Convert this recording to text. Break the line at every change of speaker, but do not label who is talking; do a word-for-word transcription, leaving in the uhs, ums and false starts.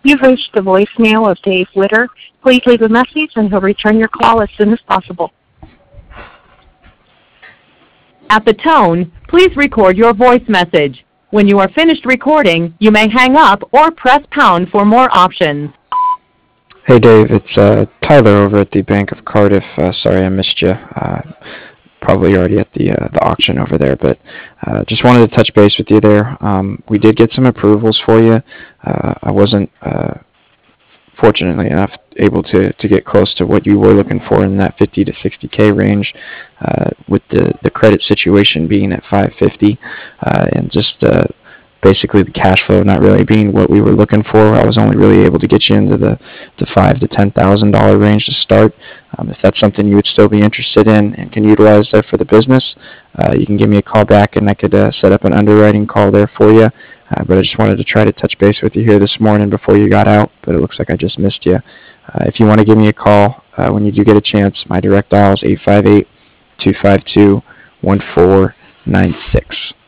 You've reached the voicemail of Dave Witter. Please leave a message and he'll return your call as soon as possible.
At the tone, please record your voice message. When you are finished recording, you may hang up or press pound for more options.
Hey Dave, it's uh, Tyler over at the Bank of Cardiff. Uh, sorry I missed you. Uh, probably already at the uh, the auction over there, but uh, just wanted to touch base with you there. Um, we did get some approvals for you. Uh, I wasn't uh, fortunately enough able to, to get close to what you were looking for in that fifty to sixty K range, uh, with the, the credit situation being at five fifty, uh, and just uh, basically the cash flow not really being what we were looking for. I was only really able to get you into the, the five to ten thousand dollar range to start. Um, if that's something you would still be interested in and can utilize that for the business, uh, you can give me a call back and I could uh, set up an underwriting call there for you. Uh, but I just wanted to try to touch base with you here this morning before you got out, but it looks like I just missed you. Uh, if you want to give me a call uh, when you do get a chance, my direct dial is eight five eight, two five two, one four nine six.